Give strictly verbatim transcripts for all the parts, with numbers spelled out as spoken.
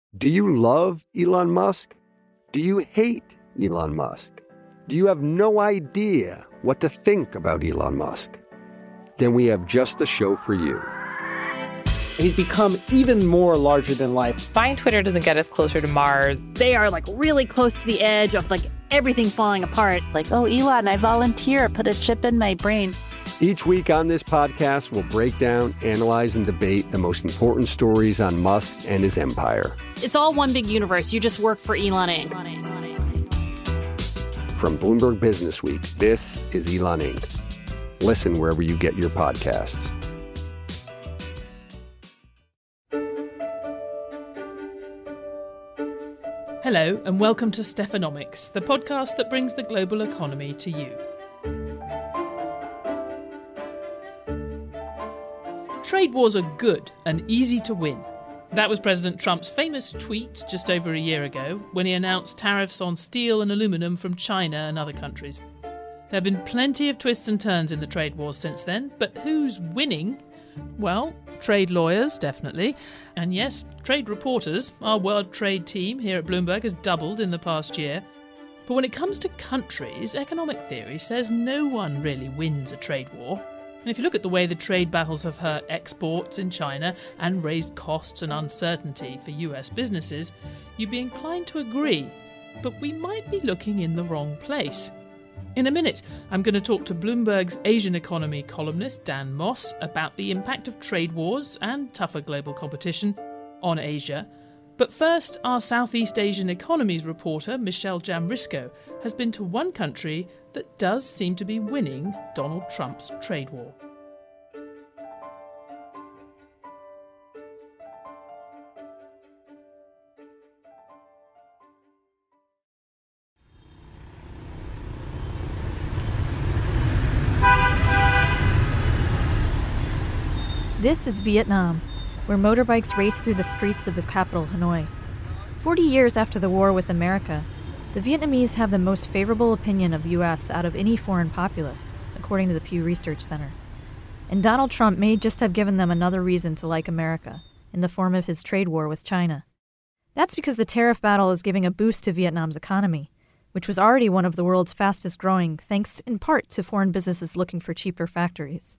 Do you love Elon Musk? Do you hate Elon Musk? Do you have no idea what to think about Elon Musk? Then we have just the show for you. He's become even more larger than life. Buying Twitter doesn't get us closer to Mars. They are like really close to the edge of like everything falling apart. Like, oh, Elon, I volunteer, put a chip in my brain. Each week on this podcast, we'll break down, analyze, and debate the most important stories on Musk and his empire. It's all one big universe. You just work for Elon Incorporated. From Bloomberg Business Week, this is Elon Incorporated. Listen wherever you get your podcasts. Hello, and welcome to Stephanomics, the podcast that brings the global economy to you. Trade wars are good and easy to win. That was President Trump's famous tweet just over a year ago when he announced tariffs on steel and aluminum from China and other countries. There have been plenty of twists and turns in the trade wars since then, but who's winning? Well, trade lawyers, definitely. And yes, trade reporters. Our world trade team here at Bloomberg has doubled in the past year. But when it comes to countries, economic theory says no one really wins a trade war. And if you look at the way the trade battles have hurt exports in China and raised costs and uncertainty for U S businesses, you'd be inclined to agree. But we might be looking in the wrong place. In a minute, I'm going to talk to Bloomberg's Asian economy columnist Dan Moss about the impact of trade wars and tougher global competition on Asia. But first, our Southeast Asian economies reporter, Michelle Jamrisko, has been to one country that does seem to be winning Donald Trump's trade war. This is Vietnam, where motorbikes race through the streets of the capital, Hanoi. Forty years after the war with America, the Vietnamese have the most favorable opinion of the U S out of any foreign populace, according to the Pew Research Center. And Donald Trump may just have given them another reason to like America, in the form of his trade war with China. That's because the tariff battle is giving a boost to Vietnam's economy, which was already one of the world's fastest growing, thanks in part to foreign businesses looking for cheaper factories.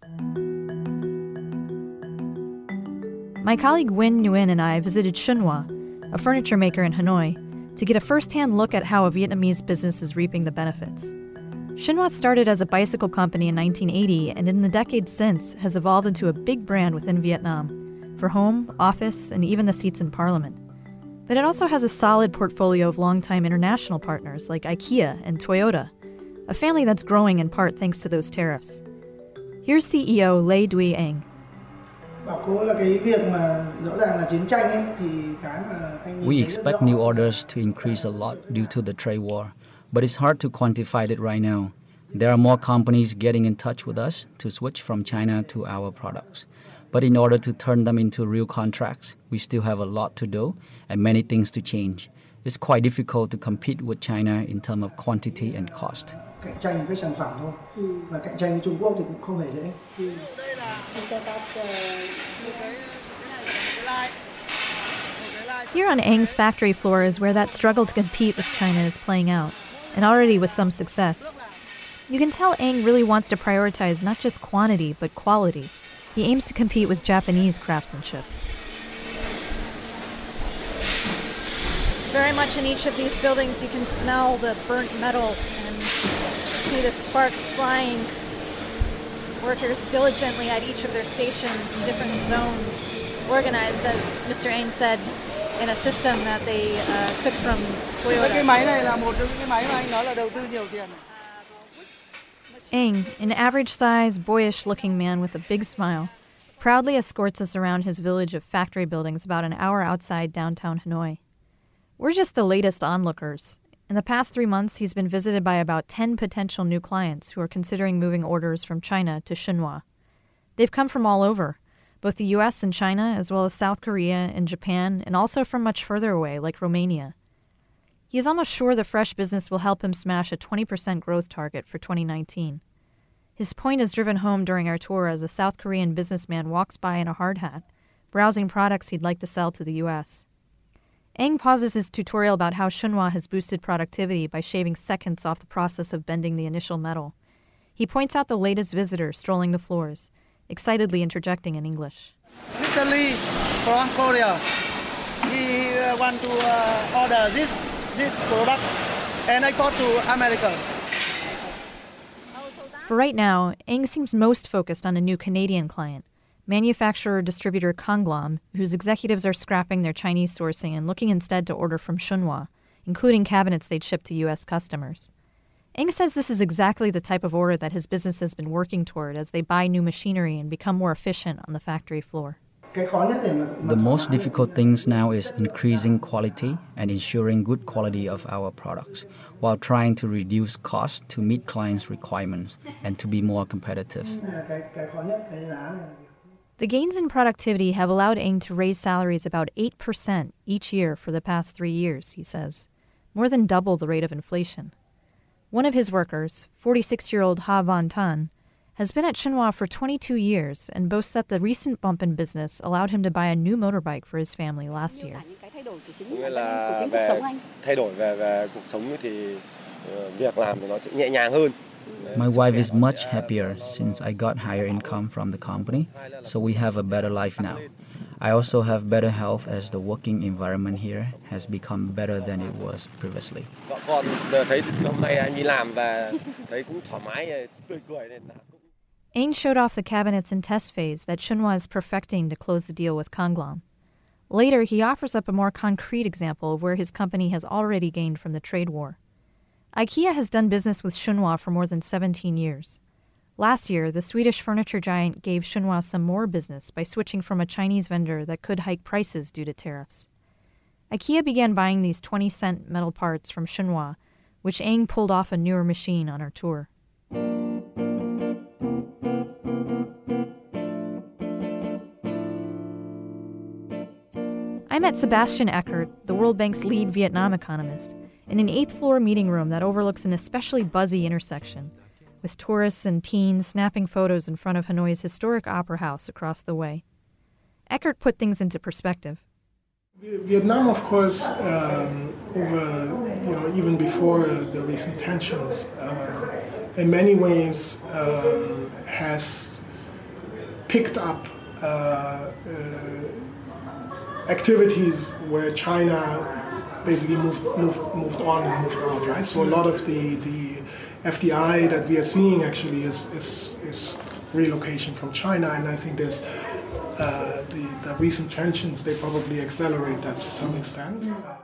My colleague Nguyen Nguyen and I visited Xuân Hoa, a furniture maker in Hanoi, to get a first-hand look at how a Vietnamese business is reaping the benefits. Xuân Hoa started as a bicycle company in nineteen eighty and in the decades since has evolved into a big brand within Vietnam, for home, office, and even the seats in parliament. But it also has a solid portfolio of longtime international partners like IKEA and Toyota, a family that's growing in part thanks to those tariffs. Here's C E O Lê Duy Anh. We expect new orders to increase a lot due to the trade war, but it's hard to quantify it right now. There are more companies getting in touch with us to switch from China to our products. But in order to turn them into real contracts, we still have a lot to do and many things to change. It's quite difficult to compete with China in terms of quantity and cost. Here on Ang's factory floor is where that struggle to compete with China is playing out, and already with some success. You can tell Ang really wants to prioritize not just quantity, but quality. He aims to compete with Japanese craftsmanship. Very much in each of these buildings you can smell the burnt metal and see the sparks flying. Workers diligently at each of their stations in different zones, organized, as Mister Ang said, in a system that they uh, took from Toyota. Ang, an average-sized, boyish-looking man with a big smile, proudly escorts us around his village of factory buildings about an hour outside downtown Hanoi. We're just the latest onlookers. In the past three months, he's been visited by about ten potential new clients who are considering moving orders from China to Xuân Hoa. They've come from all over, both the U S and China, as well as South Korea and Japan, and also from much further away, like Romania. He is almost sure the fresh business will help him smash a twenty percent growth target for twenty nineteen. His point is driven home during our tour as a South Korean businessman walks by in a hard hat, browsing products he'd like to sell to the U S. Eng pauses his tutorial about how Shunhua has boosted productivity by shaving seconds off the process of bending the initial metal. He points out the latest visitor strolling the floors, excitedly interjecting in English. Recently, from Korea, he uh, want to uh, order this this product, and I got to America. For right now, Eng seems most focused on a new Canadian client, manufacturer-distributor Konglom, whose executives are scrapping their Chinese sourcing and looking instead to order from Shunhua, including cabinets they'd ship to U S customers. Eng says this is exactly the type of order that his business has been working toward as they buy new machinery and become more efficient on the factory floor. The most difficult things now is increasing quality and ensuring good quality of our products, while trying to reduce costs to meet clients' requirements and to be more competitive. The gains in productivity have allowed Eng to raise salaries about eight percent each year for the past three years, he says, more than double the rate of inflation. One of his workers, forty-six-year-old Ha Van Tan, has been at Shunhua for twenty-two years and boasts that the recent bump in business allowed him to buy a new motorbike for his family last year. My wife is much happier since I got higher income from the company, so we have a better life now. I also have better health as the working environment here has become better than it was previously. Eng showed off the cabinets in test phase that Shunhua is perfecting to close the deal with Konglom. Later, he offers up a more concrete example of where his company has already gained from the trade war. IKEA has done business with Shunhua for more than seventeen years. Last year, the Swedish furniture giant gave Shunhua some more business by switching from a Chinese vendor that could hike prices due to tariffs. IKEA began buying these twenty-cent metal parts from Shunhua, which Eng pulled off a newer machine on our tour. I met Sebastian Eckert, the World Bank's lead Vietnam economist, in an eighth-floor meeting room that overlooks an especially buzzy intersection, with tourists and teens snapping photos in front of Hanoi's historic opera house across the way. Eckert put things into perspective. Vietnam, of course, um, over, you know, even before the recent tensions, uh, in many ways um, has picked up uh, uh, activities where China basically moved, moved, moved on and moved out, right? So a lot of the, the F D I that we are seeing actually is, is, is relocation from China, and I think there's uh, the, the recent tensions, they probably accelerate that to some extent.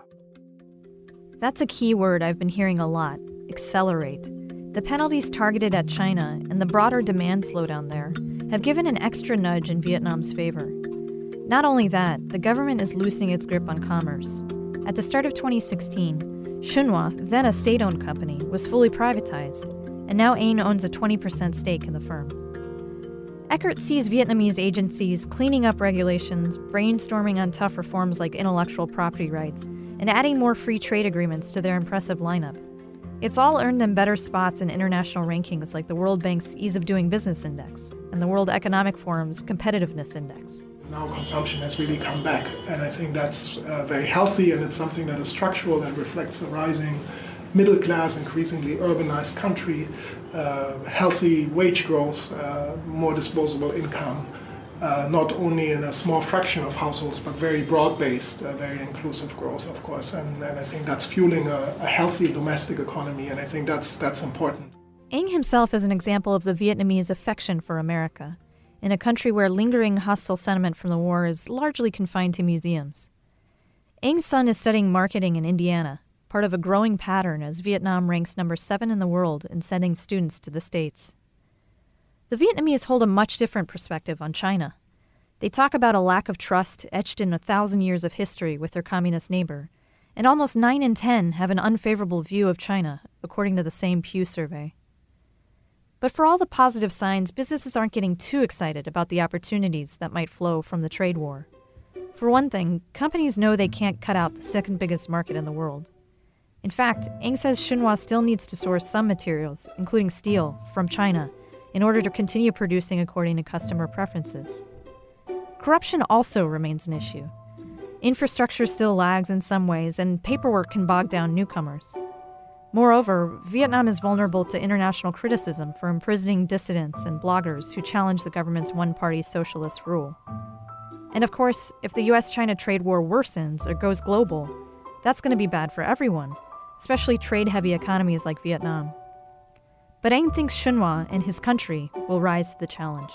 That's a key word I've been hearing a lot, accelerate. The penalties targeted at China and the broader demand slowdown there have given an extra nudge in Vietnam's favor. Not only that, the government is loosening its grip on commerce. At the start of twenty sixteen, Shunhua, then a state-owned company, was fully privatized, and now Eng owns a twenty percent stake in the firm. Eckert sees Vietnamese agencies cleaning up regulations, brainstorming on tough reforms like intellectual property rights, and adding more free trade agreements to their impressive lineup. It's all earned them better spots in international rankings like the World Bank's Ease of Doing Business Index and the World Economic Forum's Competitiveness Index. Now consumption has really come back, and I think that's uh, very healthy, and it's something that is structural, that reflects a rising middle class, increasingly urbanized country, uh, healthy wage growth, uh, more disposable income, uh, not only in a small fraction of households, but very broad-based, uh, very inclusive growth, of course, and, and I think that's fueling a, a healthy domestic economy, and I think that's that's important. Eng himself is an example of the Vietnamese affection for America, in a country where lingering hostile sentiment from the war is largely confined to museums. Eng's son is studying marketing in Indiana, part of a growing pattern as Vietnam ranks number seven in the world in sending students to the States. The Vietnamese hold a much different perspective on China. They talk about a lack of trust etched in a thousand years of history with their communist neighbor, and almost nine in ten have an unfavorable view of China, according to the same Pew survey. But for all the positive signs, businesses aren't getting too excited about the opportunities that might flow from the trade war. For one thing, companies know they can't cut out the second biggest market in the world. In fact, Eng says Shunhua still needs to source some materials, including steel, from China, in order to continue producing according to customer preferences. Corruption also remains an issue. Infrastructure still lags in some ways, and paperwork can bog down newcomers. Moreover, Vietnam is vulnerable to international criticism for imprisoning dissidents and bloggers who challenge the government's one-party socialist rule. And of course, if the U S China trade war worsens or goes global, that's going to be bad for everyone, especially trade-heavy economies like Vietnam. But Anh thinks Xuân and his country will rise to the challenge.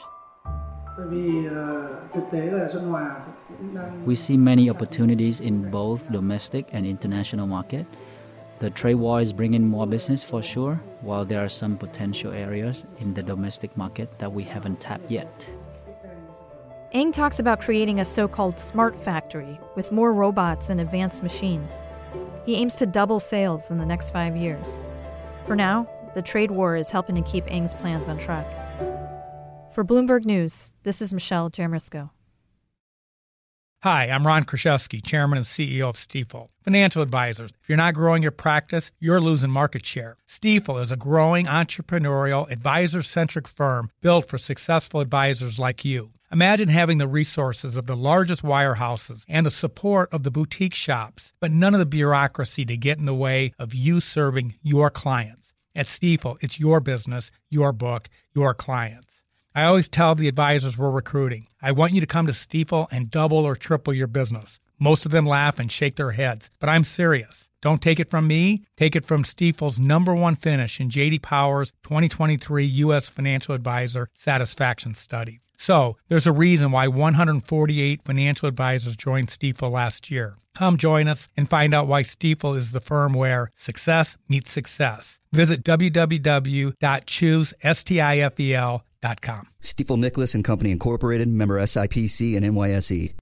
We see many opportunities in both domestic and international market. The trade war is bringing more business for sure, while there are some potential areas in the domestic market that we haven't tapped yet. Anh talks about creating a so-called smart factory with more robots and advanced machines. He aims to double sales in the next five years. For now, the trade war is helping to keep Ang's plans on track. For Bloomberg News, this is Michelle Jamrisko. Hi, I'm Ron Kraszewski, Chairman and C E O of Stifel. Financial advisors, if you're not growing your practice, you're losing market share. Stifel is a growing entrepreneurial, advisor-centric firm built for successful advisors like you. Imagine having the resources of the largest wirehouses and the support of the boutique shops, but none of the bureaucracy to get in the way of you serving your clients. At Stifel, it's your business, your book, your clients. I always tell the advisors we're recruiting, I want you to come to Stifel and double or triple your business. Most of them laugh and shake their heads, but I'm serious. Don't take it from me. Take it from Stifel's number one finish in J D Power's twenty twenty-three U S Financial Advisor Satisfaction Study. So, there's a reason why one hundred forty-eight financial advisors joined Stifel last year. Come join us and find out why Stifel is the firm where success meets success. Visit w w w dot choose stifel dot com. Stifel Nicholas and Company Incorporated, member S I P C and N Y S E.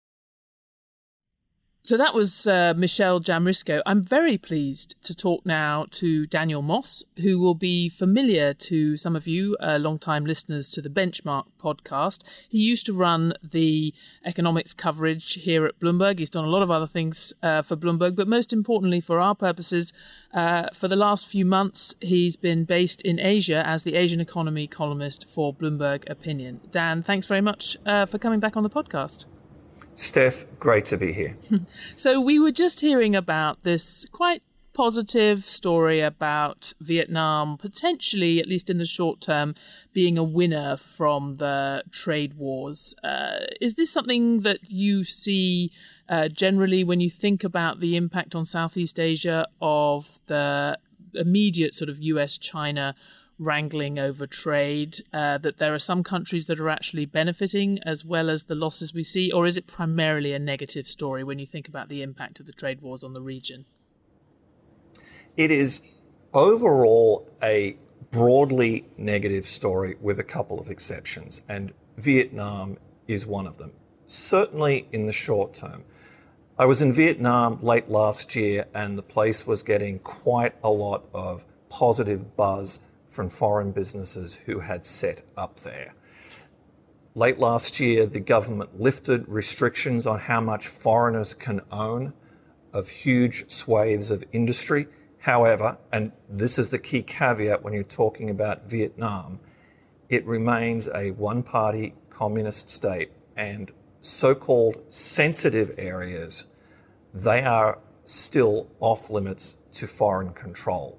So that was uh, Michelle Jamrisko. I'm very pleased to talk now to Daniel Moss, who will be familiar to some of you, uh, long-time listeners to the Benchmark podcast. He used to run the economics coverage here at Bloomberg. He's done a lot of other things uh, for Bloomberg, but most importantly for our purposes, uh, for the last few months, he's been based in Asia as the Asian economy columnist for Bloomberg Opinion. Dan, thanks very much uh, for coming back on the podcast. Steph, great to be here. So we were just hearing about this quite positive story about Vietnam, potentially, at least in the short term, being a winner from the trade wars. Uh, is this something that you see uh, generally when you think about the impact on Southeast Asia of the immediate sort of U S China wrangling over trade, uh, that there are some countries that are actually benefiting as well as the losses we see? Or is it primarily a negative story when you think about the impact of the trade wars on the region? It is overall a broadly negative story with a couple of exceptions, and Vietnam is one of them, certainly in the short term. I was in Vietnam late last year, and the place was getting quite a lot of positive buzz from foreign businesses who had set up there. Late last year, the government lifted restrictions on how much foreigners can own of huge swathes of industry. However, and this is the key caveat when you're talking about Vietnam, it remains a one-party communist state, and so-called sensitive areas, they are still off limits to foreign control.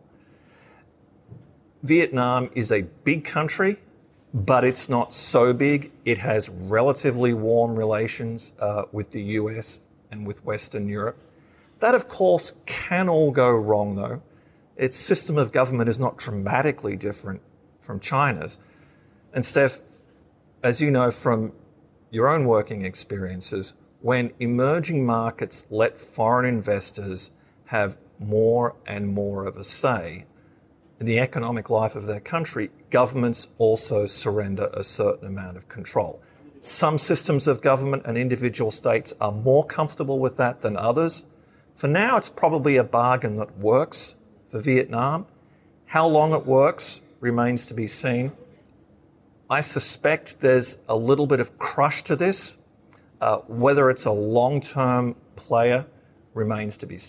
Vietnam is a big country, but it's not so big. It has relatively warm relations uh, with the U S and with Western Europe. That, of course, can all go wrong, though. Its system of government is not dramatically different from China's. And Steph, as you know from your own working experiences, when emerging markets let foreign investors have more and more of a say in the economic life of their country, governments also surrender a certain amount of control. Some systems of government and individual states are more comfortable with that than others. For now, it's probably a bargain that works for Vietnam. How long it works remains to be seen. I suspect there's a little bit of crush to this. Uh, whether it's a long-term player remains to be seen.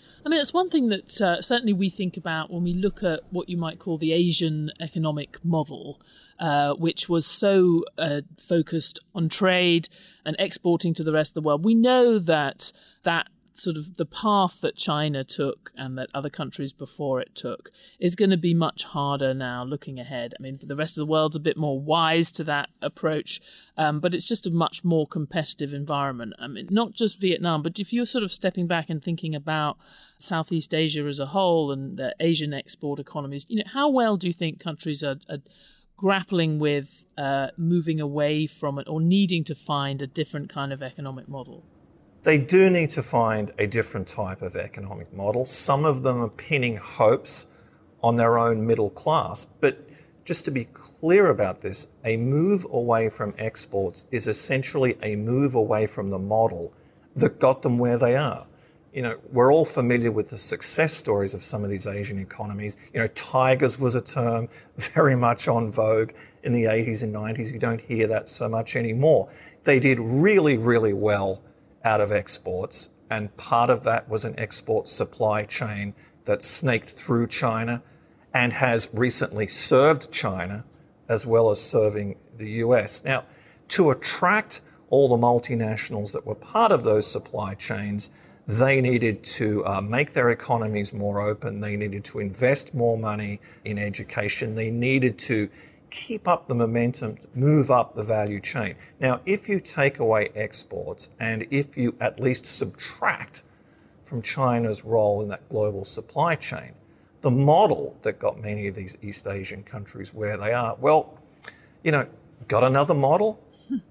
I mean, it's one thing that uh, certainly we think about when we look at what you might call the Asian economic model, uh, which was so uh, focused on trade and exporting to the rest of the world. We know that that sort of the path that China took and that other countries before it took is going to be much harder now looking ahead. I mean, the rest of the world's a bit more wise to that approach, um, but it's just a much more competitive environment. I mean, not just Vietnam, but if you're sort of stepping back and thinking about Southeast Asia as a whole and the Asian export economies, you know, how well do you think countries are, are grappling with uh, moving away from it or needing to find a different kind of economic model? They do need to find a different type of economic model. Some of them are pinning hopes on their own middle class. But just to be clear about this, a move away from exports is essentially a move away from the model that got them where they are. You know, we're all familiar with the success stories of some of these Asian economies. You know, tigers was a term very much on vogue in the eighties and nineties. You don't hear that so much anymore. They did really, really well out of exports, and part of that was an export supply chain that snaked through China and has recently served China as well as serving the U S. Now, to attract all the multinationals that were part of those supply chains, they needed to uh, make their economies more open. They needed to invest more money in education. They needed to keep up the momentum, move up the value chain. Now, if you take away exports and if you at least subtract from China's role in that global supply chain, the model that got many of these East Asian countries where they are, well, you know, got another model?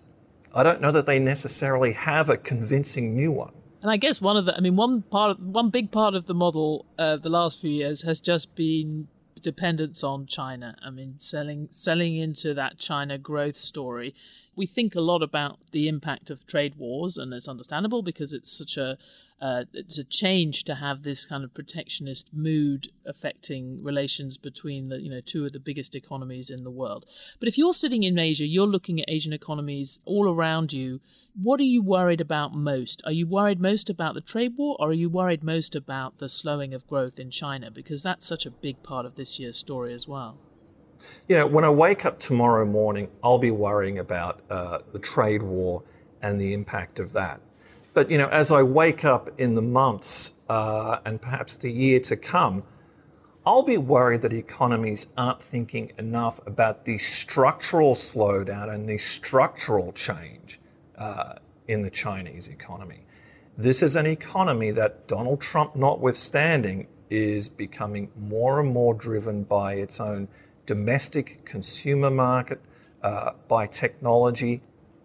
I don't know that they necessarily have a convincing new one. And I guess one of the, I mean, one part, of, one big part of the model uh, the last few years has just been dependence on China. I mean, selling selling into that China growth story. We think a lot about the impact of trade wars, and it's understandable because it's such a uh, it's a change to have this kind of protectionist mood affecting relations between the you know two of the biggest economies in the world. But if you're sitting in Asia, you're looking at Asian economies all around you. What are you worried about most? Are you worried most about the trade war, or are you worried most about the slowing of growth in China? Because that's such a big part of this year's story as well. You know, when I wake up tomorrow morning, I'll be worrying about uh, the trade war and the impact of that. But, you know, as I wake up in the months uh, and perhaps the year to come, I'll be worried that economies aren't thinking enough about the structural slowdown and the structural change uh, in the Chinese economy. This is an economy that, Donald Trump notwithstanding, is becoming more and more driven by its own domestic consumer market, uh, by technology.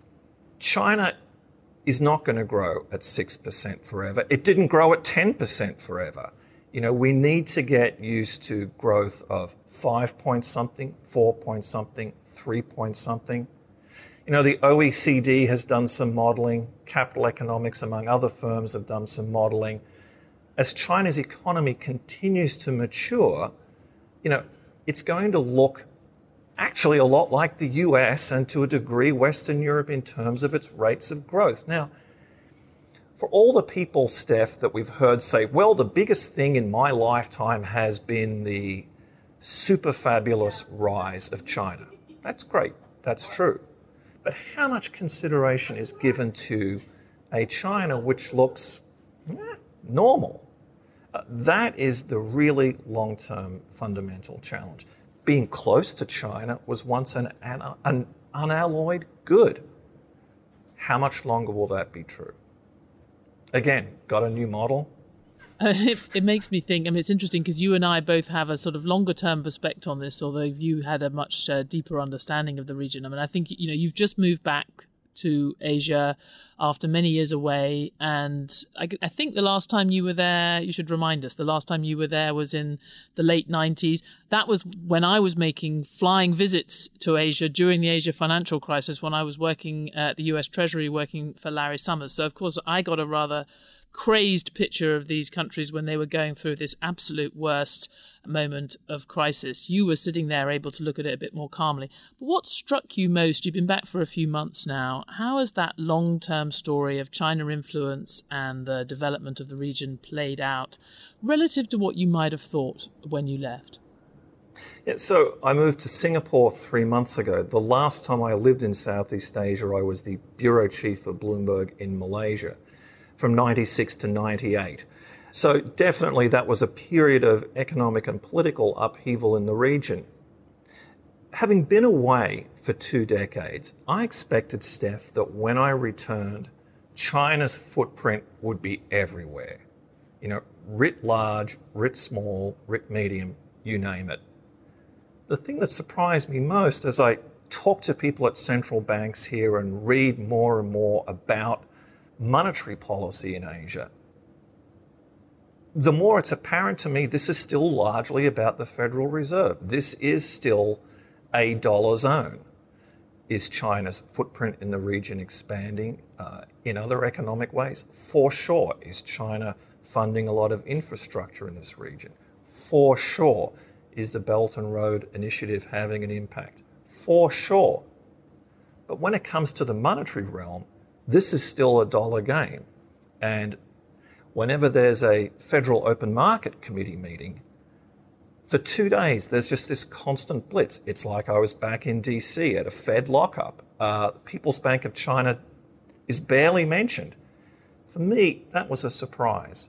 China is not going to grow at six percent forever. It didn't grow at ten percent forever. You know, we need to get used to growth of five point something, four point something, three point something. You know, the O E C D has done some modeling. Capital Economics, among other firms, have done some modeling. As China's economy continues to mature, you know, it's going to look actually a lot like the U S and to a degree Western Europe in terms of its rates of growth. Now, for all the people, Steph, that we've heard say, well, the biggest thing in my lifetime has been the super fabulous rise of China. That's great. That's true. But how much consideration is given to a China which looks eh, normal? Uh, that is the really long-term fundamental challenge. Being close to China was once an, an, an unalloyed good. How much longer will that be true? Again, got a new model? Uh, it, it makes me think, I mean, it's interesting because you and I both have a sort of longer term perspective on this, although you had a much uh, deeper understanding of the region. I mean, I think, you know, you've just moved back to Asia after many years away. And I, I think the last time you were there, you should remind us, the last time you were there was in the late nineties. That was when I was making flying visits to Asia during the Asia financial crisis, when I was working at the U S Treasury, working for Larry Summers. So, of course, I got a rather crazed picture of these countries when they were going through this absolute worst moment of crisis. You were sitting there able to look at it a bit more calmly. But what struck you most? You've been back for a few months now. How has that long-term story of China influence and the development of the region played out relative to what you might have thought when you left? Yeah, so I moved to Singapore three months ago. The last time I lived in Southeast Asia, I was the bureau chief of Bloomberg in Malaysia from ninety-six to ninety-eight. So definitely that was a period of economic and political upheaval in the region. Having been away for two decades, I expected, Steph, that when I returned, China's footprint would be everywhere. You know, writ large, writ small, writ medium, you name it. The thing that surprised me most as I talk to people at central banks here and read more and more about monetary policy in Asia, the more it's apparent to me this is still largely about the Federal Reserve. This is still a dollar zone. Is China's footprint in the region expanding uh, in other economic ways? For sure. Is China funding a lot of infrastructure in this region? For sure. Is the Belt and Road Initiative having an impact? For sure. But when it comes to the monetary realm, this is still a dollar game. And whenever there's a Federal Open Market Committee meeting, for two days, there's just this constant blitz. It's like I was back in D C at a Fed lockup. Uh, People's Bank of China is barely mentioned. For me, that was a surprise.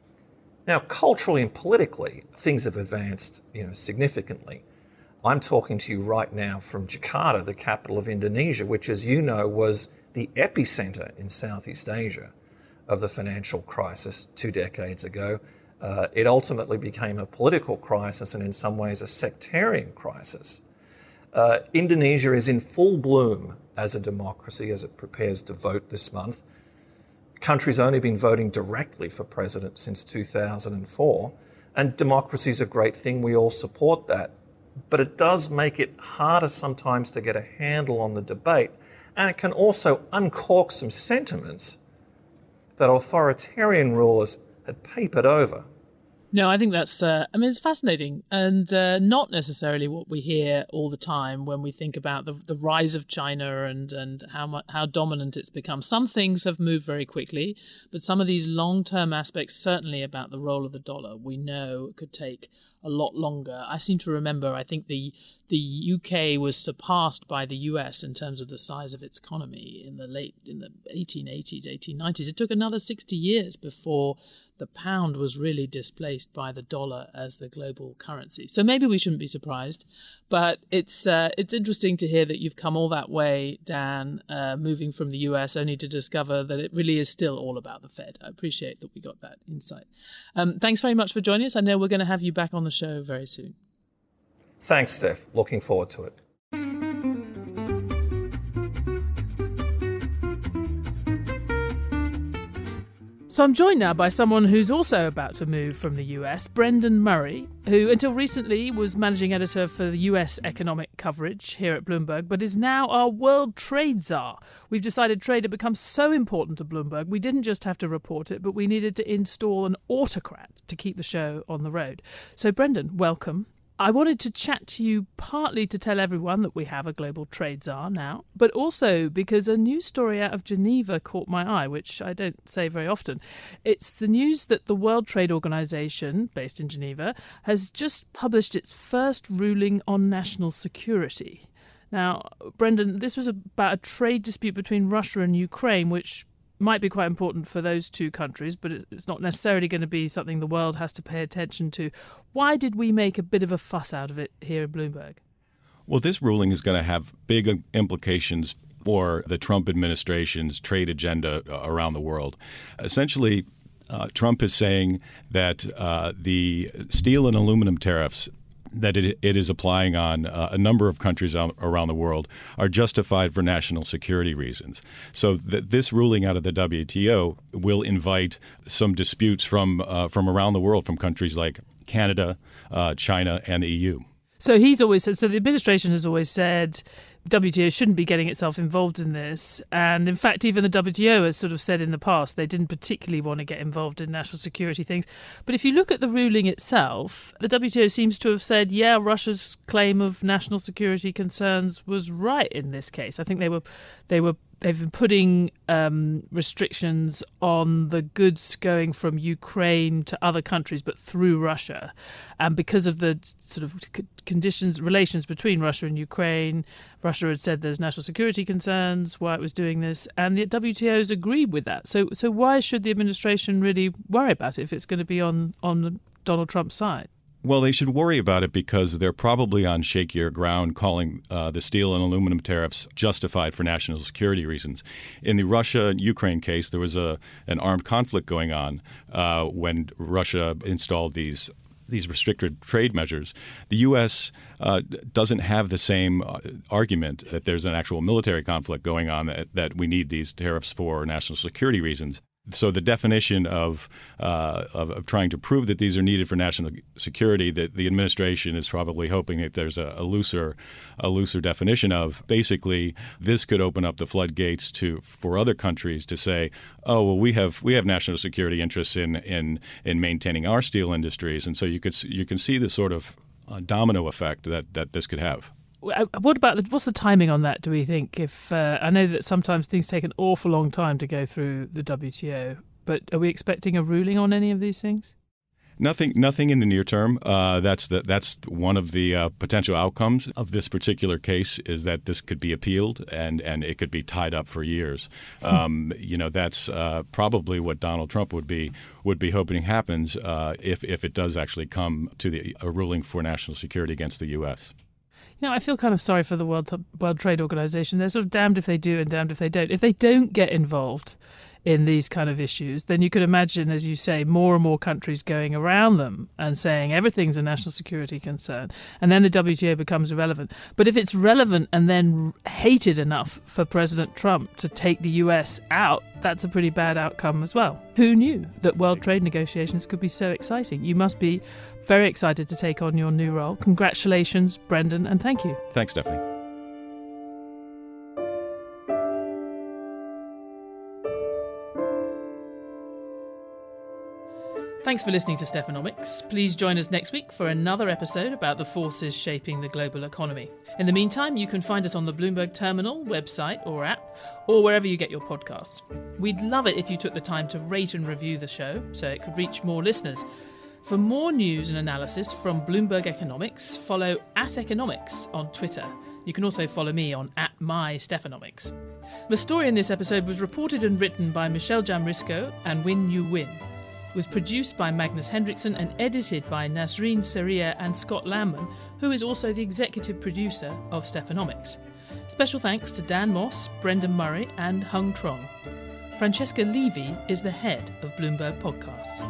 Now, culturally and politically, things have advanced, you know, significantly. I'm talking to you right now from Jakarta, the capital of Indonesia, which, as you know, was the epicenter in Southeast Asia of the financial crisis two decades ago. Uh, it ultimately became a political crisis and in some ways a sectarian crisis. Uh, Indonesia is in full bloom as a democracy as it prepares to vote this month. The country's only been voting directly for president since two thousand four, and democracy is a great thing. We all support that. But it does make it harder sometimes to get a handle on the debate, and it can also uncork some sentiments that authoritarian rulers had papered over. No, I think that's, uh, I mean, it's fascinating and uh, not necessarily what we hear all the time when we think about the, the rise of China and, and how much, how dominant it's become. Some things have moved very quickly, but some of these long-term aspects, certainly about the role of the dollar, we know could take a lot longer. I seem to remember, I think the the U K was surpassed by the U S in terms of the size of its economy in the late, in the eighteen eighties, eighteen nineties. It took another sixty years before the pound was really displaced by the dollar as the global currency. So maybe we shouldn't be surprised, but it's uh, it's interesting to hear that you've come all that way, Dan, uh, moving from the U S, only to discover that it really is still all about the Fed. I appreciate that we got that insight. Um, thanks very much for joining us. I know we're going to have you back on the show very soon. Thanks, Steph. Looking forward to it. So I'm joined now by someone who's also about to move from the U S, Brendan Murray, who until recently was managing editor for the U S economic coverage here at Bloomberg, but is now our world trade czar. We've decided trade had become so important to Bloomberg, we didn't just have to report it, but we needed to install an autocrat to keep the show on the road. So Brendan, welcome. I wanted to chat to you partly to tell everyone that we have a global trade czar now, but also because a news story out of Geneva caught my eye, which I don't say very often. It's the news that the World Trade Organization, based in Geneva, has just published its first ruling on national security. Now, Brendan, this was about a trade dispute between Russia and Ukraine, which might be quite important for those two countries, but it's not necessarily going to be something the world has to pay attention to. Why did we make a bit of a fuss out of it here in Bloomberg? Well, this ruling is going to have big implications for the Trump administration's trade agenda around the world. Essentially, uh, Trump is saying that uh, the steel and aluminum tariffs that it, it is applying on uh, a number of countries around the world are justified for national security reasons. So th- this ruling out of the W T O will invite some disputes from uh, from around the world, from countries like Canada, uh, China, and the E U. So he's always said, so the administration has always said W T O shouldn't be getting itself involved in this. And in fact, even the W T O has sort of said in the past they didn't particularly want to get involved in national security things. But if you look at the ruling itself, the W T O seems to have said, yeah, Russia's claim of national security concerns was right in this case. I think they were they were they've been putting um, restrictions on the goods going from Ukraine to other countries, but through Russia. And because of the sort of conditions, relations between Russia and Ukraine, Russia had said there's national security concerns, why it was doing this, and the W T O has agreed with that. So, so why should the administration really worry about it if it's going to be on, on Donald Trump's side? Well, they should worry about it because they're probably on shakier ground calling uh, the steel and aluminum tariffs justified for national security reasons. In the Russia-Ukraine case, there was a an armed conflict going on uh, when Russia installed these these restricted trade measures. The U S uh, doesn't have the same uh, argument that there's an actual military conflict going on, that, that we need these tariffs for national security reasons. So the definition of, uh, of of trying to prove that these are needed for national security, that the administration is probably hoping that there's a, a looser a looser definition of. Basically, this could open up the floodgates to for other countries to say, oh, well, we have we have national security interests in in in maintaining our steel industries, and so you could you can see the sort of uh, domino effect that that this could have. What about the, what's the timing on that, do we think? If uh, I know that sometimes things take an awful long time to go through the W T O, but are we expecting a ruling on any of these things? Nothing, nothing in the near term. Uh, that's the, that's one of the uh, potential outcomes of this particular case is that this could be appealed and, and it could be tied up for years. Um, you know, that's uh, probably what Donald Trump would be would be hoping happens uh, if if it does actually come to the a ruling for national security against the U S. You know, I feel kind of sorry for the World World Trade Organization. They're sort of damned if they do and damned if they don't. If they don't get involved in these kind of issues, then you could imagine, as you say, more and more countries going around them and saying everything's a national security concern. And then the W T O becomes irrelevant. But if it's relevant and then hated enough for President Trump to take the U S out, that's a pretty bad outcome as well. Who knew that world trade negotiations could be so exciting? You must be very excited to take on your new role. Congratulations, Brendan, and thank you. Thanks, Stephanie. Thanks for listening to Stephanomics. Please join us next week for another episode about the forces shaping the global economy. In the meantime, you can find us on the Bloomberg Terminal website or app, or wherever you get your podcasts. We'd love it if you took the time to rate and review the show so it could reach more listeners. For more news and analysis from Bloomberg Economics, follow at Economics on Twitter. You can also follow me on at my Stephanomics. The story in this episode was reported and written by Michelle Jamrisco and Win Yu Win. Was produced by Magnus Hendrickson and edited by Nasreen Saria and Scott Lamman, who is also the executive producer of Stephanomics. Special thanks to Dan Moss, Brendan Murray and Hung Trong. Francesca Levy is the head of Bloomberg Podcasts.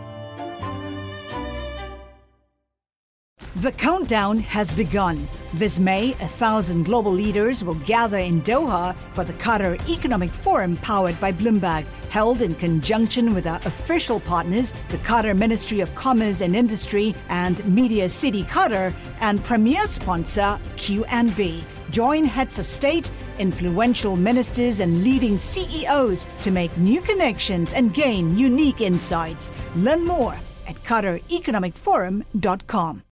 The countdown has begun. This May, a thousand global leaders will gather in Doha for the Qatar Economic Forum powered by Bloomberg, held in conjunction with our official partners, the Qatar Ministry of Commerce and Industry and Media City Qatar, and premier sponsor Q and B. Join heads of state, influential ministers and leading C E Os to make new connections and gain unique insights. Learn more at qatar economic forum dot com.